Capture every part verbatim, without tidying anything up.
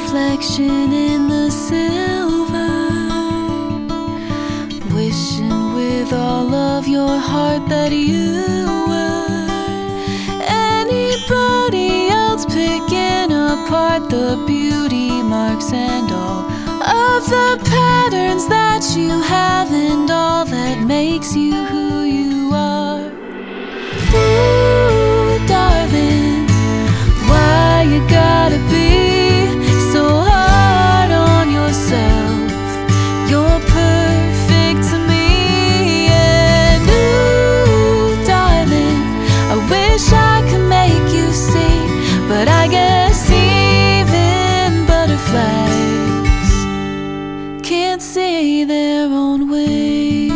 reflection in the silver, wishing with all of your heart that you were anybody else, picking apart the beauty marks and all of the patterns that you have and all that makes you who you are. Ooh, darling, why you gotta be so hard on yourself? You're perfect to me. And ooh, darling, I wish I could make you see, but I guess even butterflies can't see their own wings.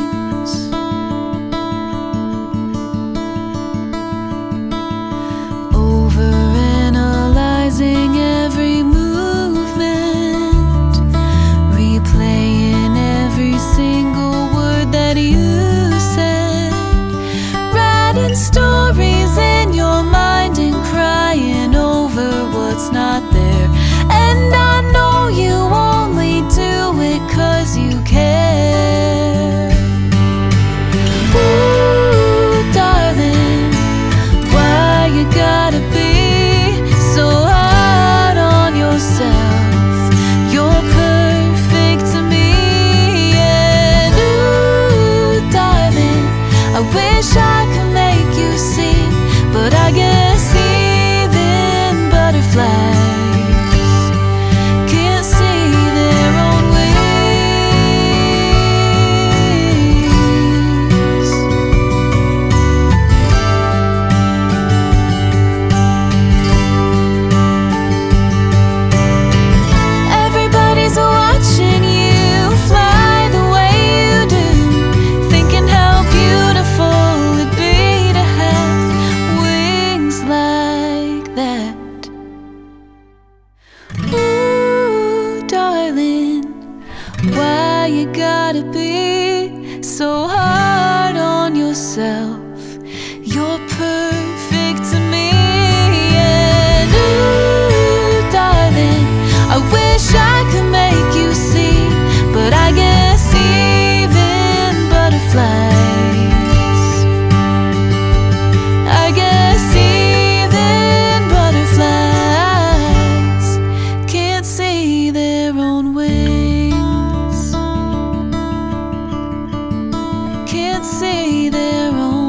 Overanalyzing every movement, replaying every single word that you said, writing stories in your mind and crying over what's not there. And I know you only do it 'cause you care. Ooh, darling, why you gotta be so hard on yourself? You're perfect to me. And ooh, darling, I wish I could make you see, but I guess even butterflies why you gotta be so hard on yourself? You're perfect to me. And ooh, darling, I wish I could make you see, but I guess even butterflies, I guess even butterflies can't see their own wings, can't see their own